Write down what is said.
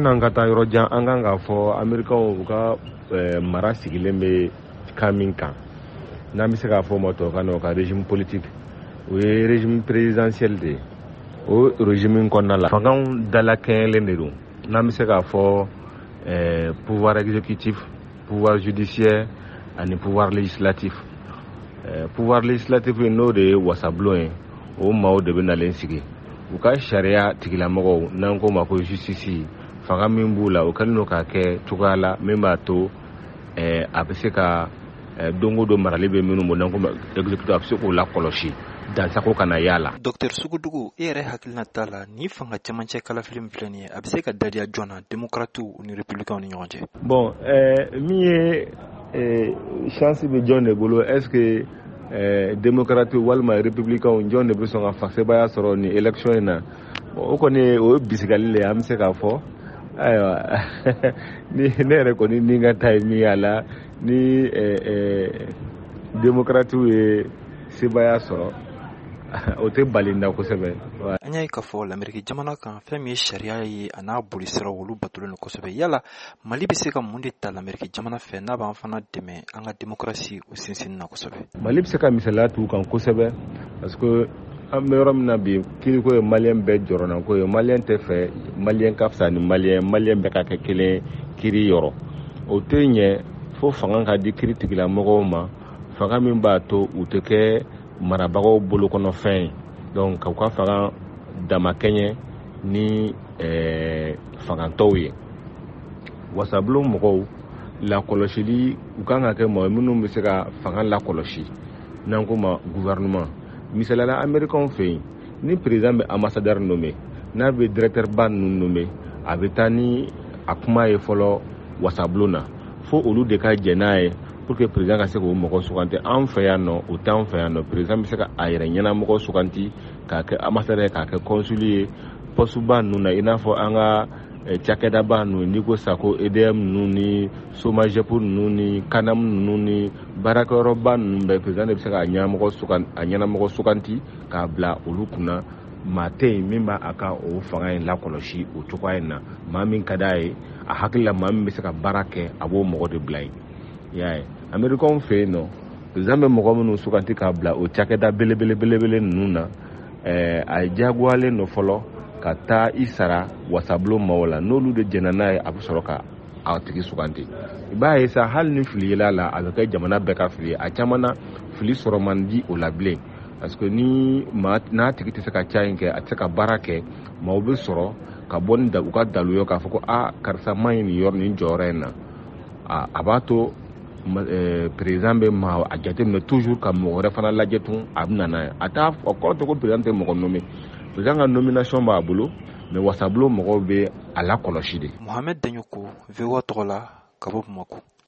San'an ka taa yɔrɔ jan an kan k'a fɔ Americains u ka mara sigilen bɛ kan min kan n'an bɛ se k'a fɔ o ma tubabukan na o ka régime politique o ye régime présidentiel de ye o régime kɔnɔna la fangaw dalakɛɲɛlen de don n'an bɛ se k'a fɔ pouvoir exécutif pouvoir judiciaire ani pouvoir législatif pouvoir législatif n'o de ye wasabulon ye o maaw de bɛ nalen sigi u ka sariya tigilamɔgɔw n'an ko ma ko justice fanga min b'u la o kɛlen don k'a kɛ cogoya la min b'a to a bɛ se ka don o don marali bɛ minnu bolo n'an ko exécutif a bɛ se k'o lakɔlɔsi dansago kana y'a la. Docteur Sugudugu e yɛrɛ hakilina t'a la ni fanga cɛmancɛ kalafili min filɛ nin ye a bɛ se ka dadiya joona démocrates ni républicains ni ɲɔgɔn cɛ. Bon min ye chance bɛ jɔn de bolo est-ce que démocrates walima républicains jɔn de bɛ sɔn ka fasebaya sɔrɔ ni élection in na o kɔni o ye bisigali le an bɛ se k'a fɔ ayiwa ni ne yɛrɛ kɔni ni ka taa ye min y'a la ni démocrates ye sebaya sɔrɔ o tɛ bali na kosɛbɛ. An y'a ye k'a fɔ l'Amérique jamana kan fɛn min ye sariya ye a n'a bolisiraw olu batolen don kosɛbɛ yala Mali bɛ se ka mun de ta l'Amérique jamana fɛ n'a b'an fana dɛmɛ an ka démocratie o sinsinni na kosɛbɛ. Mali bɛ se ka misaliya t'u kan kosɛbɛ parce que an bɛ yɔrɔ min na bi kiriko ye maliyɛn bɛɛ jɔrɔna ko ye maliyɛn tɛ fɛ maliyɛn ka fisa ni maliyɛn bɛɛ ka kɛ kelen kiri yɔrɔ o tɛ ɲɛ fo fanga ka di kiri tigilamɔgɔw ma fanga min b'a to u tɛ kɛ marabagaw bolo kɔnɔfɛn ye donc k'u ka fanga damakɛɲɛ ni fangantɔw ye wasabulon mɔgɔw lakɔlɔsili u kan ka kɛ mɔgɔ minnu bɛ se ka fanga lakɔlɔsi n'an ko ma gouvernement misaliyala Américains fɛ yen ni président bɛ ambassadeur nommé n'a bɛ directeur ba ninnu nommé a bɛ taa ni a kuma ye fɔlɔ wasabulon na fo olu de ka jɛ n'a ye pour que président ka se k'o mɔgɔ suganti an fɛ yan nɔ o t'an fɛ yan nɔ président bɛ se ka a yɛrɛ ɲɛnamɔgɔ suganti k'a kɛ ambassadeur k'a kɛ consul ye poste ba ninnu na i n'a fɔ an ka cakɛdaba ninnu n'i ko sako EDM ninnu ni SOMAGEP ninnu ni CANAM ninnu ni baarakɛyɔrɔba ninnu bɛɛ président de bɛ se ka ɲɛnamɔgɔ suganti k'a bila olu kunna maa tɛ yen min b'a a ka o fanga in lakɔlɔsi o cogoya in na maa min ka d'a ye a hakili la maa min bɛ se ka baara kɛ a b'o mɔgɔ de bila yen. y'a ye Américains fɛ yen nɔ président bɛ mɔgɔ minnu suganti k'a bila o cakɛda belebele ninnu na a diyagoyalen don fɔlɔ ka taa i sara wasabulon maaw la n'olu de jɛnna n'a ye a bɛ sɔrɔ ka a tigi suganti i b'a ye sa hali ni fili yela la a bɛ kɛ jamana bɛɛ ka fili ye a caman na fili sɔrɔ man di o la bilen parce que ni n'a tigi tɛ se ka ca in kɛ a tɛ se ka baara kɛ maaw bɛ sɔrɔ ka bɔ ni u ka daluyo k'a fɔ ko karisa man ɲi nin yɔrɔ nin jɔyɔrɔ in na a b'a to président bɛ maa a jateminɛ toujours ka mɔgɔ wɛrɛ fana lajɛ tun a bɛ na n'a ye a kɔrɔ tɛ ko président tɛ mɔgɔ nommé président ka nomination b'a bolo mais wasabulon mɔgɔw bɛ a lakɔlɔsi de. Mohamed Daɲoko VOA tɔgɔ la ka bɔ Bamakɔ.